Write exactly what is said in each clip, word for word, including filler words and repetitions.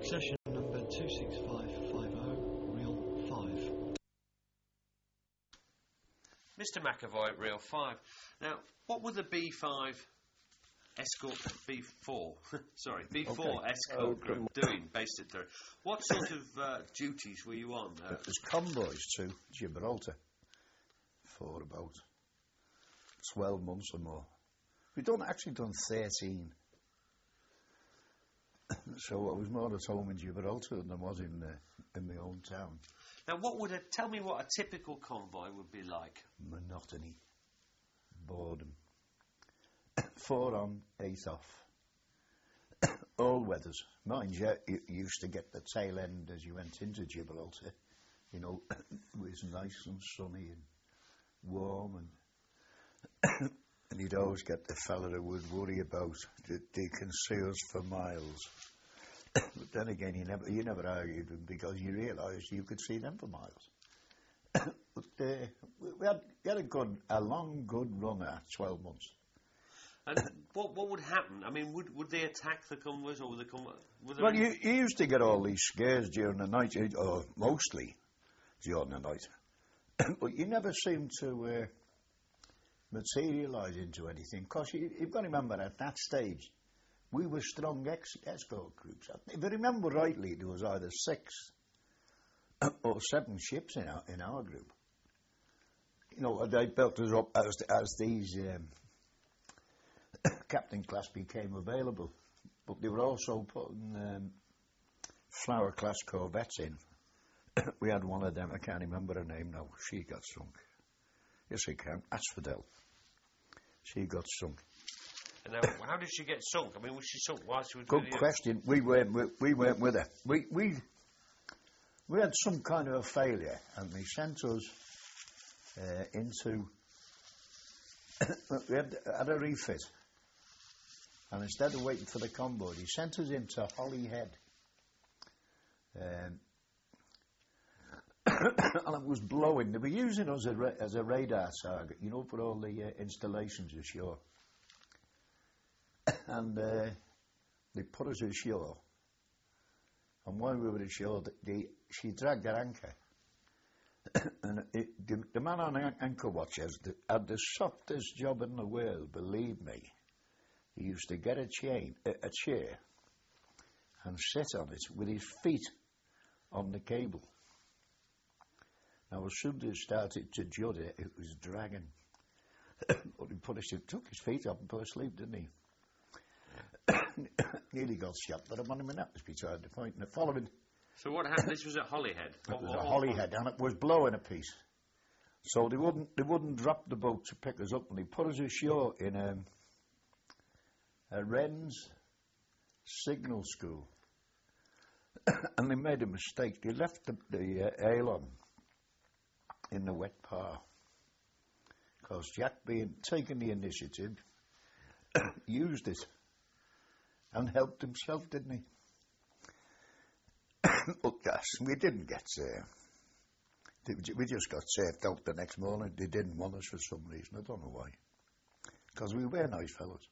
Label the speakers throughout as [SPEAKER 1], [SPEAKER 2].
[SPEAKER 1] Session number two six five five zero, reel five.
[SPEAKER 2] Mister McAvoy, reel five. Now, what would the B five escort, B four, sorry, B four
[SPEAKER 3] Okay.
[SPEAKER 2] escort
[SPEAKER 3] Oh,
[SPEAKER 2] group doing, based at Durham? What sort of uh, duties were you on? Uh,
[SPEAKER 3] There's convoys to Gibraltar for about twelve months or more. We've done, actually done thirteen. So I was more at home in Gibraltar than I was in uh, in my own town.
[SPEAKER 2] now, what would a, tell me what a typical convoy would be like?
[SPEAKER 3] Monotony, boredom. Four on, eight off. All weathers. Mind you, you used to get the tail end as you went into Gibraltar. You know, it was nice and sunny and warm, and and you'd always get the fella who would worry about that they can see us for miles. But then again, you never you never argued with them because you realised you could see them for miles. But uh, we, we, had, we had a good, a long, good run at twelve months.
[SPEAKER 2] And what what would happen? I mean, would would they attack the convoys, or would the convoy? Were there
[SPEAKER 3] Well,
[SPEAKER 2] any-
[SPEAKER 3] you, you used to get all these scares during the night, or mostly during the night. But you never seemed to uh, materialise into anything, because you, you've got to remember, at that stage, we were strong ex- escort groups. If I remember rightly, there was either six or seven ships in our, in our group. You know, they built us up as, as these um, captain class became available. But they were also putting um, flower class corvettes in. We had one of them, I can't remember her name now, she got sunk. Yes, I can, Asphodel. She got sunk.
[SPEAKER 2] And now, how did she get sunk? I mean, was she sunk whilst she was
[SPEAKER 3] Good
[SPEAKER 2] with you?
[SPEAKER 3] question. We weren't, we, we weren't with her. We, we, we had some kind of a failure, and they sent us uh, into... we had, had a refit. And instead of waiting for the convoy, he sent us into Holyhead. Um, and it was blowing. They were using us as a, ra- as a radar target, you know, for all the uh, installations ashore. And uh, they put us ashore. And while we were ashore, the, the, she dragged her anchor. And it, the, the man on an- anchor watches the, had the softest job in the world, believe me. He used to get a chain, a, a chair, and sit on it with his feet on the cable. Now, as soon as it started to judder, it was dragging. But he put his, took his feet up and put asleep, didn't he? Nearly got shot, but I'm on him, and that was beside the point. And the following,
[SPEAKER 2] So what happened? This was at Holyhead.
[SPEAKER 3] it
[SPEAKER 2] What-
[SPEAKER 3] was
[SPEAKER 2] what-
[SPEAKER 3] a
[SPEAKER 2] what-
[SPEAKER 3] Holyhead, and it was blowing a piece. So they wouldn't, they wouldn't drop the boat to pick us up, and they put us ashore in a, a Wren's signal school. And they made a mistake. They left the, the uh, ale on in the wet par. Because Jack, being taking the initiative, used it and helped himself, didn't he? But yes, we didn't get uh, we just got saved out the next morning. They didn't want us for some reason. I don't know why. Because we were nice fellows.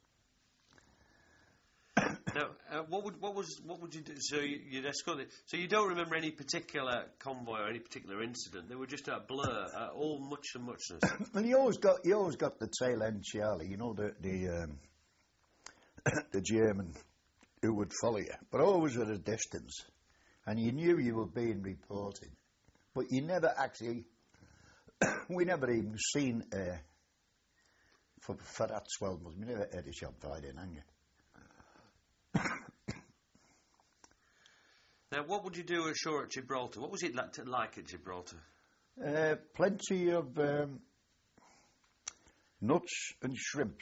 [SPEAKER 2] Now, uh, what would what was what would you do? So you, you'd escort it. So you don't remember any particular convoy or any particular incident. They were just a blur, uh, all much and muchness.
[SPEAKER 3] Well, you always got you always got the tail end Charlie. You know the the um, the German who would follow you, but always at a distance, and you knew you were being reported, but you never actually. We never even seen uh, for for that twelve months. We never had a shot fired in anger.
[SPEAKER 2] Now, what would you do ashore at Gibraltar? What was it like, to, like at Gibraltar?
[SPEAKER 3] Uh, plenty of um, nuts and shrimps,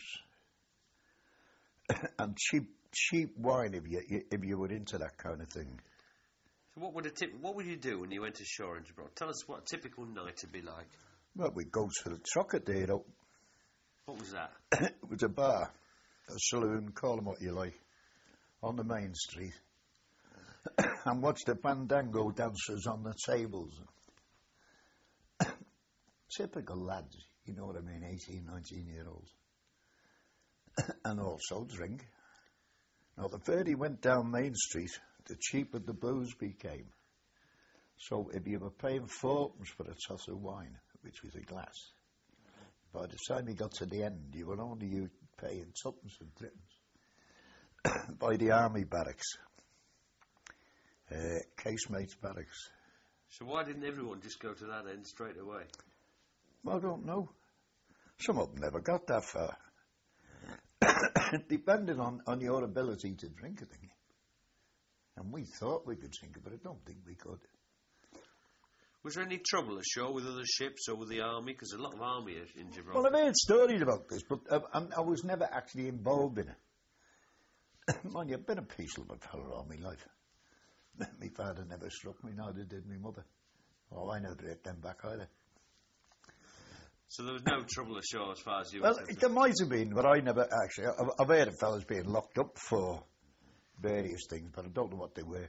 [SPEAKER 3] and cheap cheap wine if you if you were into that kind of thing.
[SPEAKER 2] So what would a tip, what would you do when you went ashore in Gibraltar? Tell us what a typical night would be like.
[SPEAKER 3] Well, we'd go to the Chocolate Day, you know.
[SPEAKER 2] What was that?
[SPEAKER 3] It was a bar, a saloon, call them what you like, on the main street, and watch the fandango dancers on the tables. Typical lads, you know what I mean, eighteen, nineteen year olds. And also drink. Now, the further you went down Main Street the cheaper the booze became. So if you were paying fourpence for a toss of wine, which was a glass, by the time you got to the end, you were only you paying twopence and threepence by the army barracks, uh, casemates barracks.
[SPEAKER 2] So why didn't everyone just go to that end straight away?
[SPEAKER 3] Well, I don't know. Some of them never got that far. It depended on, on your ability to drink a thing. And we thought we could drink it, but I don't think we could.
[SPEAKER 2] Was there any trouble ashore with other ships or with the army? Because a lot of army in Gibraltar.
[SPEAKER 3] Well, I've heard stories about this, but I, I, I was never actually involved in it. Mind you, I've been a peaceful fellow all my life. My father never struck me, neither did my mother. Oh, I never hit them back either.
[SPEAKER 2] So there was no trouble ashore as far as you were
[SPEAKER 3] Well,
[SPEAKER 2] concerned?
[SPEAKER 3] there might have been, but I never actually. I've, I've heard of fellas being locked up for various things, but I don't know what they were.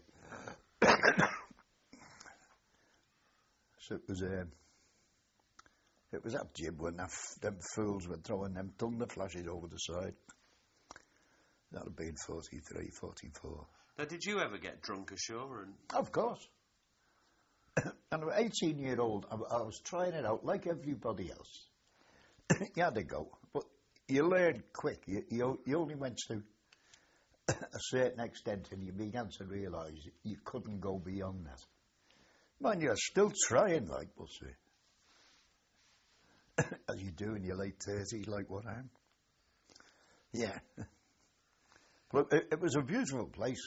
[SPEAKER 3] So it was um, it was that jib when that f- them fools were throwing them thunder flashes over the side. That would have been forty-three, forty-four.
[SPEAKER 2] Now, did you ever get drunk ashore? And
[SPEAKER 3] Of course. And at eighteen year old, I, I was trying it out like everybody else. You had to go, but you learned quick. You, you, you only went to a certain extent and you began to realise you couldn't go beyond that. Man, you're still trying, like we'll say. As you do in your late thirties, like what I am. Yeah. But it, it was a beautiful place.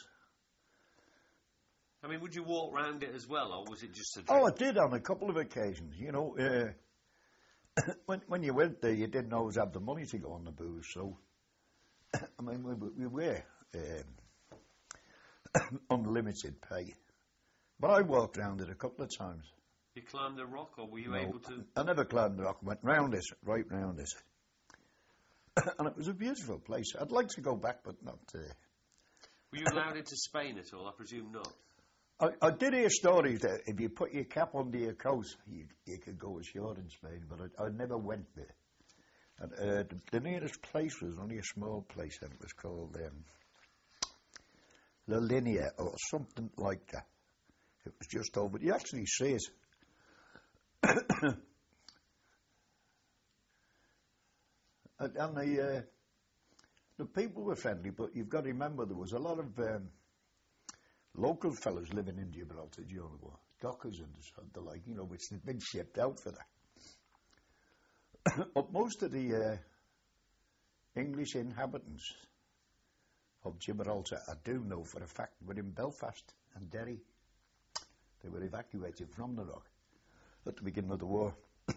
[SPEAKER 2] I mean, would you walk round it as well, or was it just a drink?
[SPEAKER 3] Oh, I did on a couple of occasions. You know, uh, when when you went there, you didn't always have the money to go on the booze. So, I mean, we, we were um, unlimited pay. But I walked round it a couple of times.
[SPEAKER 2] You climbed the rock, or were you
[SPEAKER 3] No,
[SPEAKER 2] able to?
[SPEAKER 3] I never climbed the rock. I went round it, right round it. And it was a beautiful place. I'd like to go back, but not... Uh,
[SPEAKER 2] Were you allowed into Spain at all? I presume not.
[SPEAKER 3] I, I did hear stories that if you put your cap under your coat, you, you could go ashore in Spain, but I, I never went there. And uh, the, the nearest place was only a small place, and it was called um, La Linea or something like that. It was just over. You actually see it. and and the, uh, the people were friendly, but you've got to remember there was a lot of um, local fellas living in Gibraltar during the war, dockers and the like, you know, which had been shipped out for that. But most of the uh, English inhabitants of Gibraltar, I do know for a fact, were in Belfast and Derry. They were evacuated from the Rock at the beginning of the war.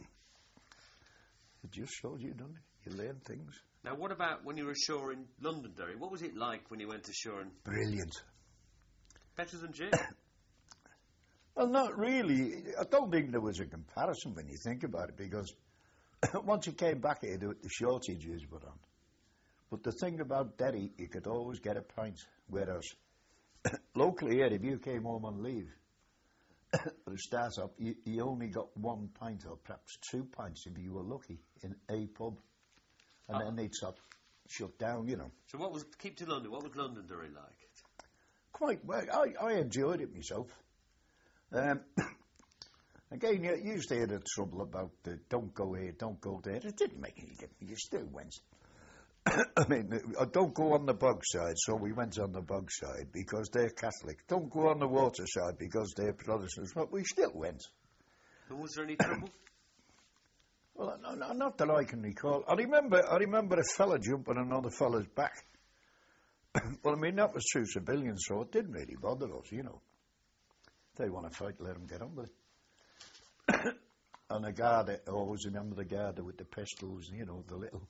[SPEAKER 3] It just shows you, doesn't it? You learn things.
[SPEAKER 2] Now, what about when you were ashore in Londonderry? What was it like when you went ashore? And
[SPEAKER 3] Brilliant.
[SPEAKER 2] better than Jim?
[SPEAKER 3] Well, not really. I don't think there was a comparison when you think about it, because once you came back here, the shortages were on. But the thing about Derry, you could always get a pint, whereas locally here, if you came home on leave, for a start up, you, you only got one pint or perhaps two pints if you were lucky in a pub, and
[SPEAKER 2] Oh.
[SPEAKER 3] then they'd stop, shut down, you know.
[SPEAKER 2] So what was, keep to London, what was Londonderry like?
[SPEAKER 3] Quite well. I, I enjoyed it myself. Um, again, you, you used to hear the trouble about the don't go here, don't go there. It didn't make any difference. You still went. I mean, uh, don't go on the bog side, so we went on the bog side because they're Catholic. Don't go on the water side because they're Protestants, but we still went.
[SPEAKER 2] And was there any trouble?
[SPEAKER 3] Well, no, no, not that I can recall. I remember, I remember a fella jumping on another fella's back. Well, I mean, that was true civilians, so it didn't really bother us, you know. If they want to fight, let them get on with it. And the guard, I always remember the guard with the pistols, you know, the little...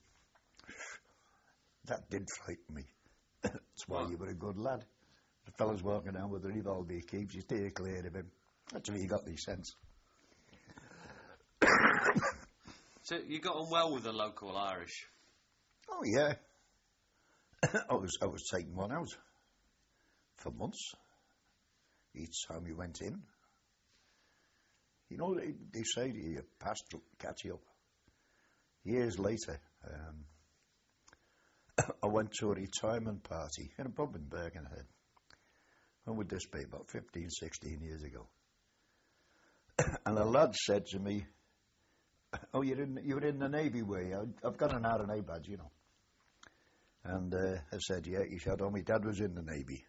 [SPEAKER 3] That did frighten me. That's why
[SPEAKER 2] What?
[SPEAKER 3] you were a good lad. The fella's walking down with a revolver, he keeps you steer clear of him. That's why you got any sense.
[SPEAKER 2] So you got on well with the local Irish?
[SPEAKER 3] Oh, yeah. I was I was taking one out for months. Each time you went in. You know, they, they say to you, past will catch you up. Years later, um, I went to a retirement party in a pub in Birkenhead. when would this be? About fifteen, sixteen years ago. And a lad said to me, "Oh, you're in, you're in the Navy, were you? I've got an R N A badge, you know." And uh, I said, "Yeah." He said, "Oh, my dad was in the Navy."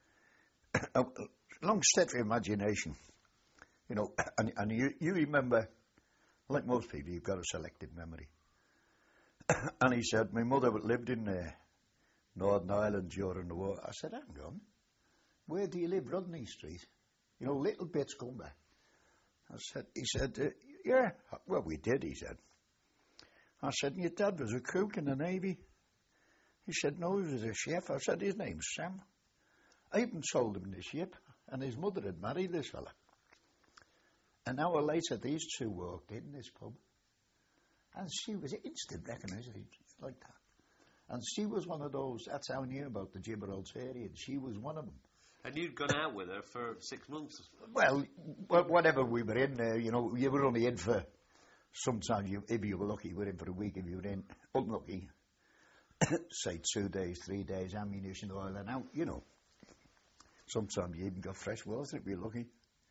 [SPEAKER 3] Long steady imagination, you know, and, and you, you remember, like most people, you've got a selective memory. And he said, "My mother lived in uh, Northern Ireland during the war." I said, "Hang on, where do you live? Rodney Street?" You know, little bits come back. I said, he said, uh, "Yeah, well, we did," he said. I said, "Your dad was a cook in the Navy?" He said, "No, he was a chef." I said, "His name's Sam." I even told him the ship, and his mother had married this fella. An hour later, these two walked in this pub, and she was instant recognition, like that. And she was one of those, that's how I knew about the Gibraltarians. She was one of them.
[SPEAKER 2] And you'd gone out with her for six months?
[SPEAKER 3] Well, wh- whatever we were in there, you know, you were only in for, sometimes you, if you were lucky, you were in for a week. If you were in, unlucky, say two days, three days, ammunition, oil and out, you know. Sometimes you even got fresh water if you're lucky.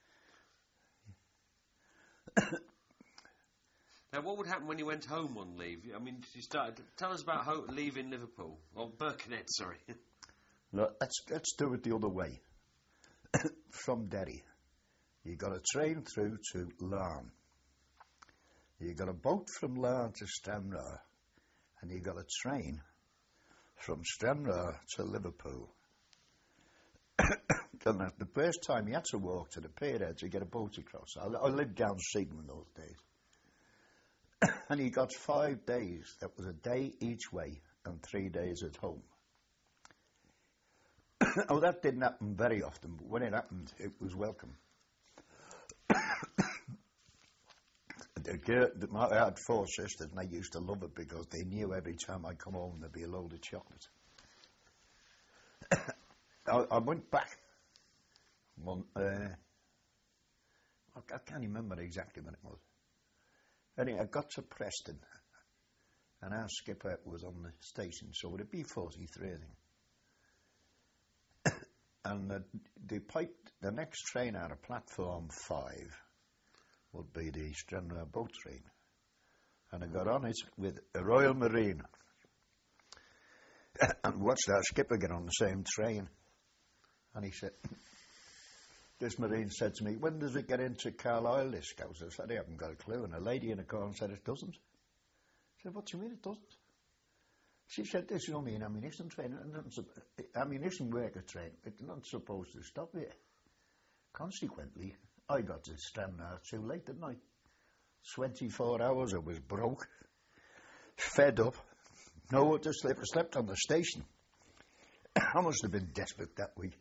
[SPEAKER 2] Now, what would happen when you went home on leave? I mean, you started. Tell us about ho- leaving Liverpool or Birkenhead. Sorry.
[SPEAKER 3] Look, let's let's do it the other way. From Derry, you got a train through to Larne. You got a boat from Larne to Stranraer, and you got a train from Stranraer to Liverpool. And that the first time you had to walk to the pierhead to get a boat across. I, I lived down Seaton in those days. And he got five days. That was a day each way and three days at home. Oh, that didn't happen very often, but when it happened, it was welcome. the girl, the, I had four sisters, and they used to love it because they knew every time I come home there'd be a load of chocolate. I, I went back. One, uh, I can't remember exactly when it was. Anyway, I got to Preston, and our skipper was on the station, so it'd be forty-three, I think. And the, the pipe, the next train out of platform five would be the Stranraer boat train, and I got on it with a Royal Marine, and watched our skipper get on the same train, and he said. This Marine said to me, "When does it get into Carlisle, this Scouse?" I said, "I haven't got a clue." And a lady in the corner said, "It doesn't." I said, "What do you mean it doesn't?" She said, "This is only an ammunition train, an ammunition worker train. It's not supposed to stop here." Consequently, I got to Stranraer too late, didn't I? twenty-four hours I was broke, fed up, nowhere to sleep. I slept on the station. I must have been desperate that week.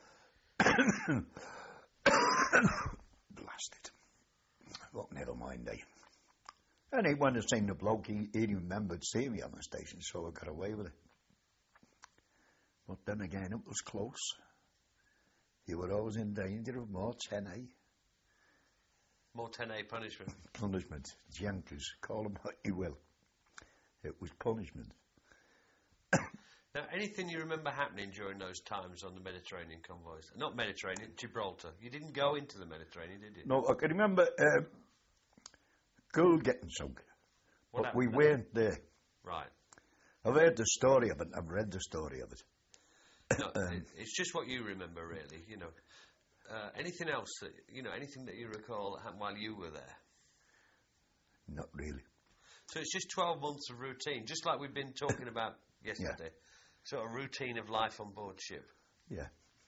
[SPEAKER 3] Blast it. Well, never mind, eh? And he went and seen the bloke, he, he remembered seeing me on the station, so I got away with it. But then again, it was close. You were always in danger of more ten A.
[SPEAKER 2] More ten A punishment.
[SPEAKER 3] Punishment. Jankers. Call them what you will. It was punishment.
[SPEAKER 2] Now, anything you remember happening during those times on the Mediterranean convoys? Not Mediterranean, Gibraltar. You didn't go into the Mediterranean, did you?
[SPEAKER 3] No, I can remember um, Gould getting sunk.
[SPEAKER 2] What
[SPEAKER 3] But we
[SPEAKER 2] happened
[SPEAKER 3] weren't there.
[SPEAKER 2] Right.
[SPEAKER 3] I've heard the story of it, I've read the story of it.
[SPEAKER 2] No, it, it's just what you remember, really, you know. Uh, anything else, that, you know, anything that you recall that happened while you were there?
[SPEAKER 3] Not really.
[SPEAKER 2] So it's just twelve months of routine, just like we've been talking about yesterday.
[SPEAKER 3] Yeah.
[SPEAKER 2] Sort of routine of life on board ship.
[SPEAKER 3] Yeah.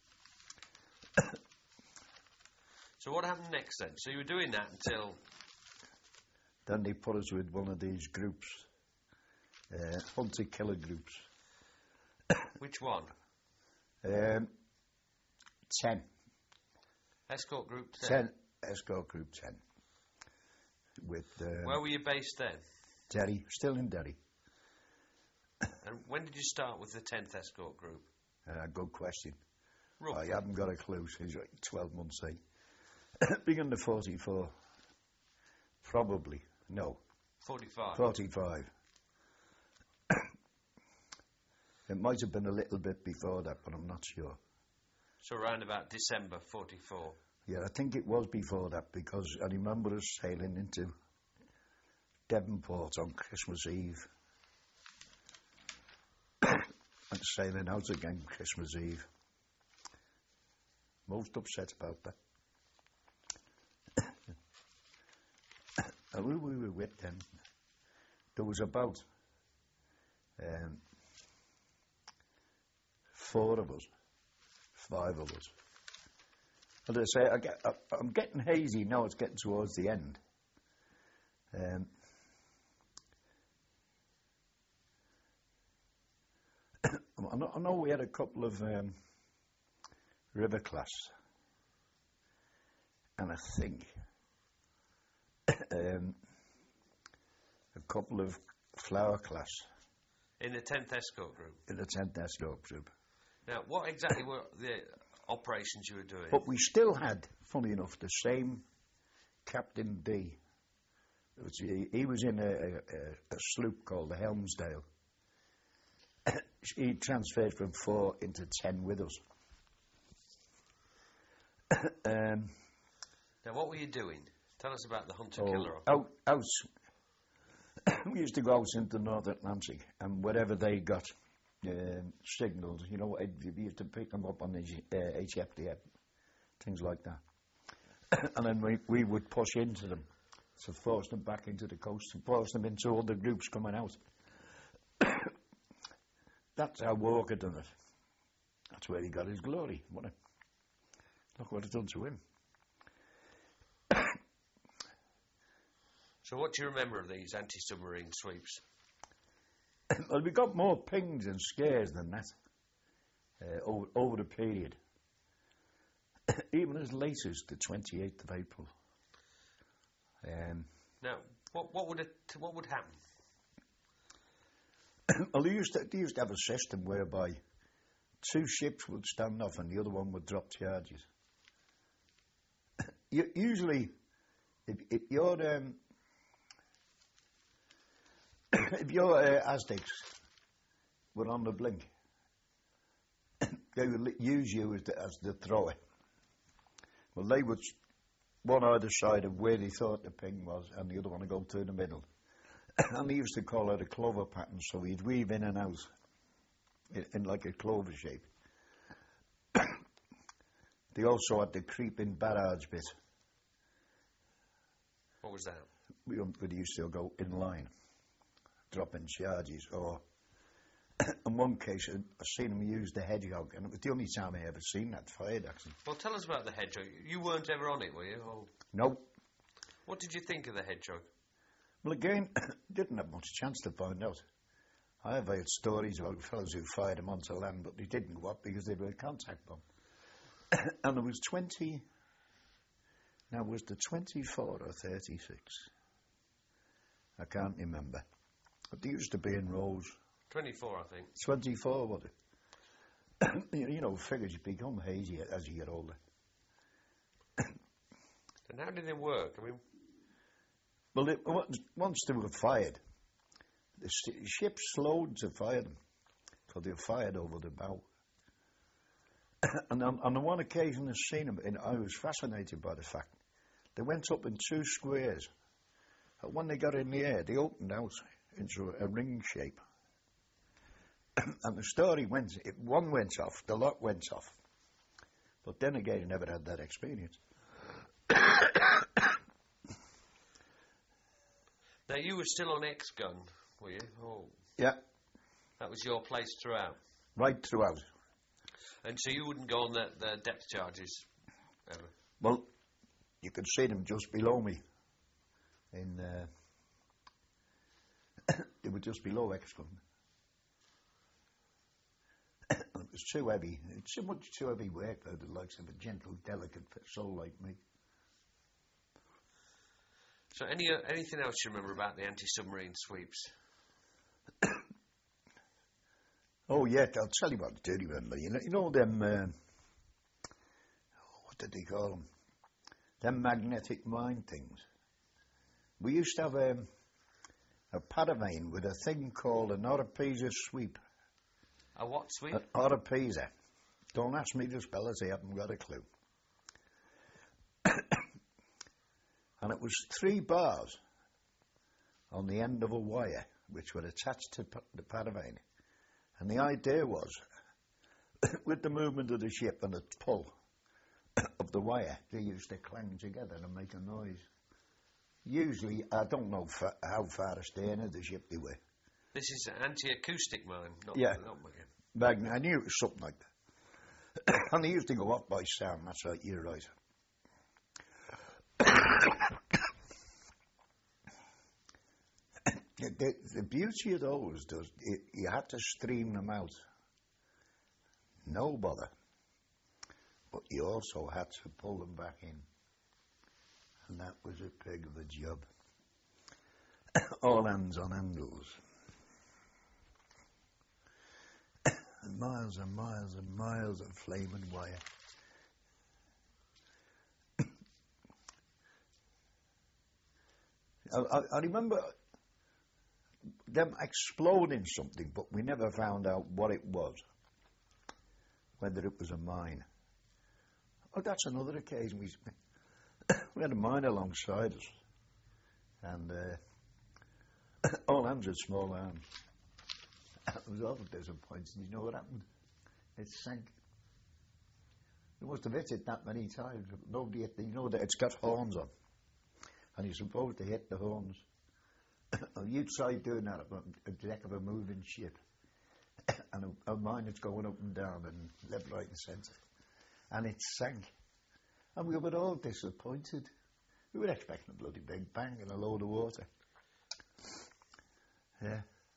[SPEAKER 2] So what happened next then? So you were doing that until...
[SPEAKER 3] Then they put us with one of these groups, uh, hunter-killer groups.
[SPEAKER 2] Which one?
[SPEAKER 3] Um, ten.
[SPEAKER 2] Escort Group ten?
[SPEAKER 3] Ten. Escort Group ten. With... Um,
[SPEAKER 2] Where were you based then?
[SPEAKER 3] Derry. Still in Derry.
[SPEAKER 2] And when did you start with the tenth Escort Group?
[SPEAKER 3] Uh, good question.
[SPEAKER 2] Roughly.
[SPEAKER 3] I haven't got a clue since like twelve months, eh? Beginning to forty-four. Probably. No.
[SPEAKER 2] forty-five.
[SPEAKER 3] forty-five. It might have been a little bit before that, but I'm not sure.
[SPEAKER 2] So around about December forty-four.
[SPEAKER 3] Yeah, I think it was before that because I remember us sailing into Devonport on Christmas Eve and sailing out again Christmas Eve. Most upset about that. And who we were with then, there was about um, four of us, five of us. And I say, I get, I, I'm getting hazy now, it's getting towards the end. Um, I, know, I know we had a couple of um, river class, and I think um, a couple of flower class.
[SPEAKER 2] In the tenth Escort Group?
[SPEAKER 3] In the tenth Escort Group.
[SPEAKER 2] Now, what exactly were the operations you were doing?
[SPEAKER 3] But we still had, funny enough, the same Captain D. It was, he, he was in a, a, a sloop called the Helmsdale. He transferred from four into ten with us. um,
[SPEAKER 2] now, what were you doing? Tell us about the
[SPEAKER 3] oh,
[SPEAKER 2] hunter-killer.
[SPEAKER 3] out, out, we used to go out into the North Atlantic, and wherever they got um, signals, you know, we used to pick them up on the uh, H F D F, things like that. And then we, we would push into them to force them back into the coast and force them into other groups coming out. That's how Walker done it. That's where he got his glory, wasn't it? Look what it's done to him.
[SPEAKER 2] So what do you remember of these anti-submarine sweeps?
[SPEAKER 3] Well, we got more pings and scares than that uh, over, over the period. Even as late as the twenty-eighth of April. Um,
[SPEAKER 2] now, what, what would it, what would happen?
[SPEAKER 3] Well, they used, to, they used to have a system whereby two ships would stand off and the other one would drop charges. You, usually, if, if you're um, if your uh, Aztecs were on the blink, they would li- use you as the, as the thrower. Well, they would one either side of where they thought the ping was, and the other one would go through the middle. And they used to call it a clover pattern, so he'd weave in and out in, in like a clover shape. They also had the creeping barrage bit.
[SPEAKER 2] What was that?
[SPEAKER 3] We, we used to go in line, dropping charges, or in one case I seen them use the hedgehog, and it was the only time I ever seen that fired, actually.
[SPEAKER 2] Well, tell us about the hedgehog. You weren't ever on it, were you? Or...
[SPEAKER 3] No.
[SPEAKER 2] What did you think of the hedgehog?
[SPEAKER 3] Well, again, didn't have much chance to find out. I have heard stories about fellows who fired them onto land, but they didn't go up because they were a contact bomb. And there was twenty... Now, was the twenty-four or thirty-six? I can't remember. But they used to be in rows.
[SPEAKER 2] twenty-four, I think.
[SPEAKER 3] twenty-four, was it? you, you know, figures become hazy as you get older.
[SPEAKER 2] And how did it work? I mean...
[SPEAKER 3] Well, it, once they were fired, the ship slowed to fire them, so they were fired over the bow. And on, on the one occasion I've seen them, and I was fascinated by the fact they went up in two squares. And when they got in the air, they opened out into a, a ring shape. And the story went, if one went off, the lot went off. But then again, I never had that experience.
[SPEAKER 2] Now, you were still on X-Gun, were you? Oh.
[SPEAKER 3] Yeah.
[SPEAKER 2] That was your place throughout?
[SPEAKER 3] Right throughout.
[SPEAKER 2] And so you wouldn't go on the, the depth charges ever?
[SPEAKER 3] Well, you could see them just below me. In, uh, they were just below X-Gun. It was too heavy. It's so much too heavy work for the likes of a gentle, delicate soul like me.
[SPEAKER 2] So any uh, anything else you remember about the anti-submarine sweeps?
[SPEAKER 3] Oh, yeah, I'll tell you what I do remember. You know, you know them, uh, what did they call them? Them magnetic mine things. We used to have um, a paravane with a thing called an Oropesa sweep.
[SPEAKER 2] A what sweep?
[SPEAKER 3] An Oropesa. Don't ask me to spell it, I haven't got a clue. And it was three bars on the end of a wire which were attached to p- the paravane. And the idea was, with the movement of the ship and the pull of the wire, they used to clang together and make a noise. Usually, I don't know fa- how far astern of the ship they were.
[SPEAKER 2] This is an anti-acoustic mine, not
[SPEAKER 3] Yeah.
[SPEAKER 2] not mine.
[SPEAKER 3] Magn- I knew it was something like that. And they used to go off by sound, that's right, you're right. the, the, the beauty of those, does, it, you had to stream them out. No bother. But you also had to pull them back in. And that was a pig of a job. All hands on handles. And miles and miles and miles of flaming wire. I, I, I remember them exploding something, but we never found out what it was, whether it was a mine. Oh, that's another occasion. We, we had a mine alongside us, and uh, all hands had small arms. It was awful disappointing. You know what happened? It sank. It must have hit it that many times. Nobody hit the, you know that it's got horns on, and you're supposed to hit the horns. You try doing that on a deck of a moving ship, and a, a mine that's going up and down and left, right, and centre, and it sank. And we were all disappointed. We were expecting a bloody big bang and a load of water. Yeah.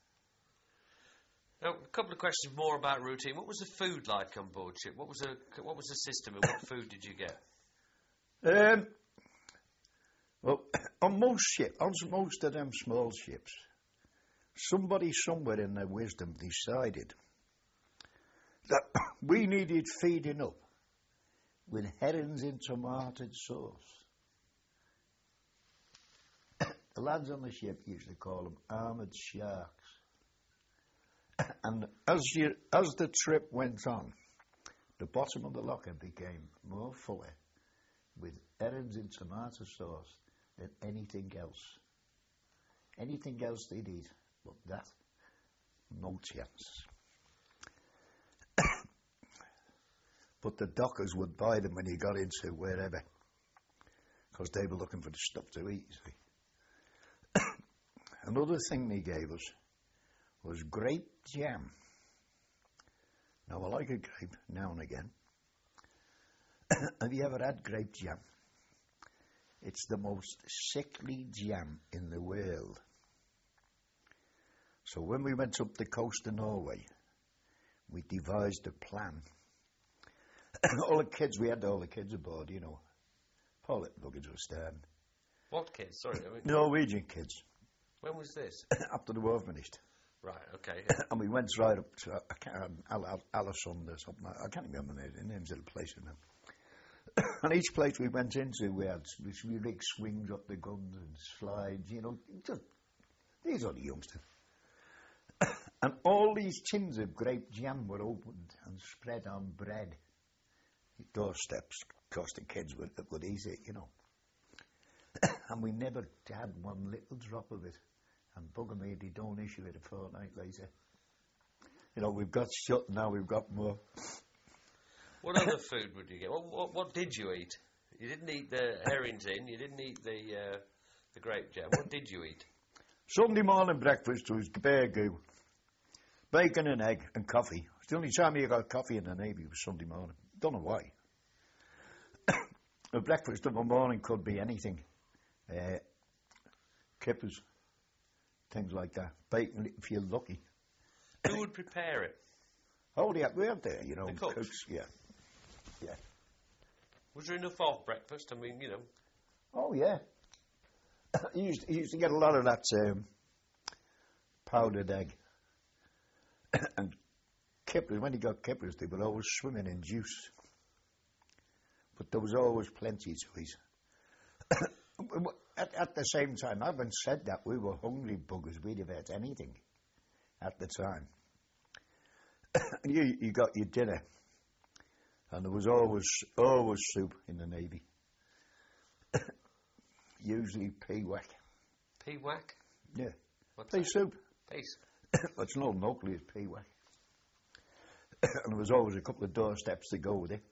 [SPEAKER 2] Now, a couple of questions more about routine. What was the food like on board ship? What was the what was the system, and what food did you get?
[SPEAKER 3] Um, well, on most ship, on most of them small ships, somebody somewhere in their wisdom decided that we needed feeding up with herrings in tomato sauce. The lads on the ship used to call them armoured sharks. And as you, as the trip went on, the bottom of the locker became more fuller with herrings in tomato sauce than anything else. Anything else they'd eat, but that, no chance. But the dockers would buy them when you got into wherever, because they were looking for the stuff to eat, you see. Another thing they gave us was grape jam. Now, I like a grape now and again. Have you ever had grape jam? It's the most sickly jam in the world. So when we went up the coast of Norway, we devised a plan. All the kids, we had all the kids aboard, you know. All the luggage was starting.
[SPEAKER 2] What kids? Sorry. I mean,
[SPEAKER 3] Norwegian kids.
[SPEAKER 2] when was this?
[SPEAKER 3] After the war finished.
[SPEAKER 2] Right, okay.
[SPEAKER 3] And we went right up to, I can't, Al- Al- Alisund or something. I can't remember the names of the place now. And each place we went into, we had these really big swings up the guns and slides, you know. Just, these are the youngsters. And all these tins of grape jam were opened and spread on bread. Doorsteps, because the kids would, would eat it, you know. And we never had one little drop of it. And bugger me, they don't issue it a fortnight later. You know, we've got shut now, we've got more.
[SPEAKER 2] What other food would you get? What, what, what did you eat? You didn't eat the herrings in, you didn't eat the uh, the grape jam. What did you eat?
[SPEAKER 3] Sunday morning breakfast was bear goo. Bacon and egg and coffee. It's the only time you got coffee in the Navy was Sunday morning. Don't know why. The breakfast of a morning could be anything. Uh, kippers, things like that. Bacon, if you're lucky.
[SPEAKER 2] Who would prepare it?
[SPEAKER 3] Oh, yeah, we had there, you know.
[SPEAKER 2] The cooks?
[SPEAKER 3] Yeah. Yeah.
[SPEAKER 2] Was there enough of breakfast? I mean, you know.
[SPEAKER 3] Oh, yeah. you, used, you used to get a lot of that um, powdered egg. And kippers, when you got kippers, they were always swimming in juice. But there was always plenty to eat. at, at the same time, having said that, we were hungry buggers. We'd have ate anything at the time. And you, you got your dinner. And there was always, always soup in the Navy. Usually pea-whack.
[SPEAKER 2] Pea-whack?
[SPEAKER 3] Yeah.
[SPEAKER 2] What's
[SPEAKER 3] Pea
[SPEAKER 2] that?
[SPEAKER 3] soup.
[SPEAKER 2] Peas.
[SPEAKER 3] It's not locally as pea-whack. And there was always a couple of doorsteps to go with it.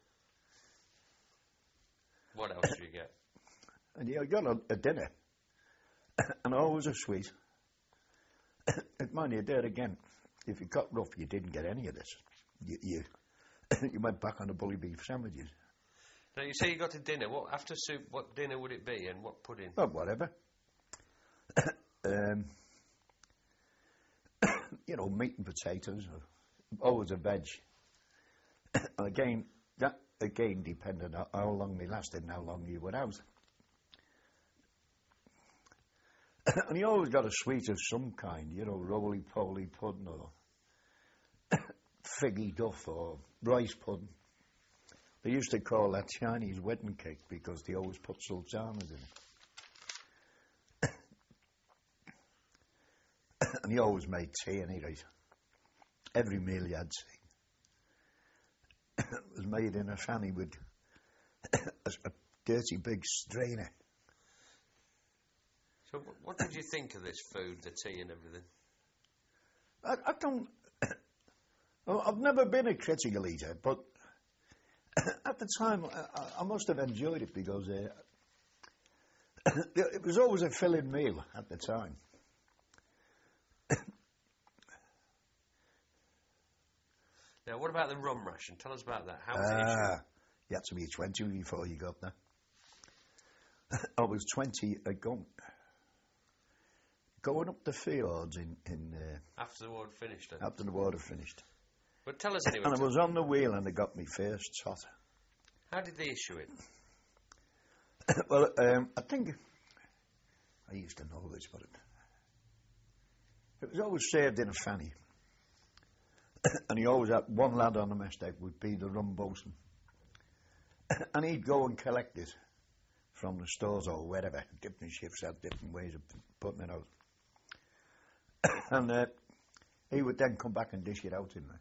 [SPEAKER 2] What else do you get?
[SPEAKER 3] And you got a, a dinner. And always a sweet. And mind you, there again, if you got rough, you didn't get any of this. You you, you went back on the bully beef sandwiches.
[SPEAKER 2] Now, you say you got to dinner. What after soup, what dinner would it be and what pudding?
[SPEAKER 3] Well, whatever. um, you know, meat and potatoes, or always a veg. Again, that again depended on how long they lasted and how long you were out. And you always got a sweet of some kind, you know, roly-poly pudding or figgy duff or rice pudding. They used to call that Chinese wedding cake because they always put sultanas in it. And he always made tea and he right. Every meal you had tea. It was made in a fanny with a, a dirty big strainer.
[SPEAKER 2] So, wh- what did you think of this food, the tea and everything?
[SPEAKER 3] I, I don't. Well, I've never been a critical eater, but at the time I, I must have enjoyed it because uh, it was always a filling meal at the time.
[SPEAKER 2] Now, what about the rum ration? Tell us about that. How was it issued?
[SPEAKER 3] Ah, you had to be twenty before you got there. I was twenty uh, going, going up the fjords in, in uh,
[SPEAKER 2] After the war had finished, then?
[SPEAKER 3] after the war had finished.
[SPEAKER 2] But tell us anyway.
[SPEAKER 3] And I was on the wheel and they got me first tot.
[SPEAKER 2] How did they issue it?
[SPEAKER 3] Well, um, I think I used to know this, but it, it was always served in a fanny. And he always had one lad on the mess deck would be the rum bosun. And he'd go and collect it from the stores or wherever. Different shifts had different ways of putting it out. And uh, he would then come back and dish it out in there.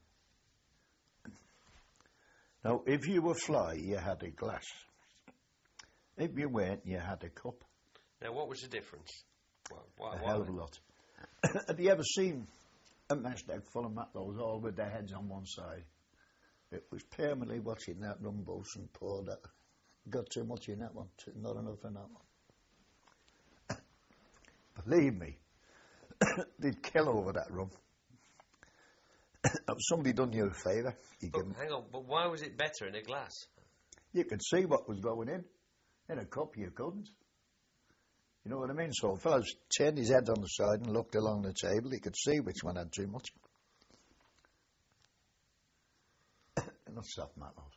[SPEAKER 3] Now, if you were fly, you had a glass. If you weren't, you had a cup.
[SPEAKER 2] Now, what was the difference? Well, why,
[SPEAKER 3] A
[SPEAKER 2] why
[SPEAKER 3] hell of a lot. Have you ever seen a mess deck full of matlows all with their heads on one side? It was permanently watching that rum bosun pour that. Got too much in that one, too- not enough in that one. Believe me, they'd kill over that rum. If somebody done you a favour, you
[SPEAKER 2] But
[SPEAKER 3] give 'em-
[SPEAKER 2] hang on, but why was it better in a glass?
[SPEAKER 3] you could see what was going in. In a cup, you couldn't. You know what I mean? So a fellow turned his head on the side and looked along the table. He could see which one had too much. Not soft matlows.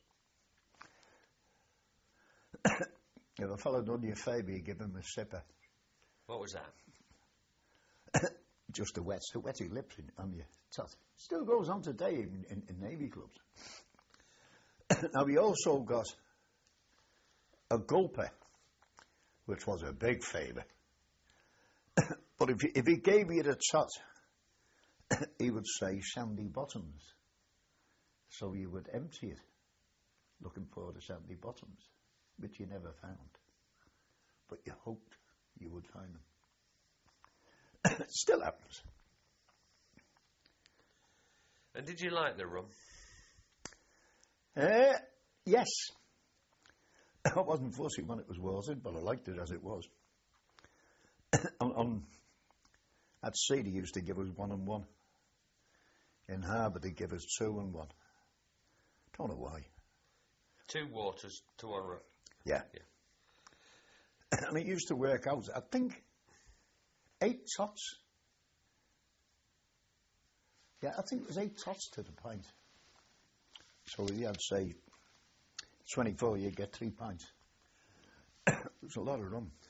[SPEAKER 3] If a fellow done you a favour, you give him a sipper.
[SPEAKER 2] What was that?
[SPEAKER 3] Just a wet, a wetty lips in, on your tot. Still goes on today in, in, in Navy clubs. Now, we also got a gulper, which was a big favour. But if, he- if he gave you the tot, he would say sandy bottoms. So you would empty it, looking for the sandy bottoms, which you never found. But you hoped you would find them. It still happens.
[SPEAKER 2] And did you like the rum?
[SPEAKER 3] Uh, yes. I wasn't fussy when it was watered, but I liked it as it was. on, on, at sea, they used to give us one and one. In harbour, they give us two and one. Don't know why.
[SPEAKER 2] Two waters to one rum.
[SPEAKER 3] Yeah.
[SPEAKER 2] Yeah.
[SPEAKER 3] And it used to work out, I think, eight tots. Yeah, I think it was eight tots to the pint. So if you had, say, twenty-four, you'd get three pints. It was a lot of rum.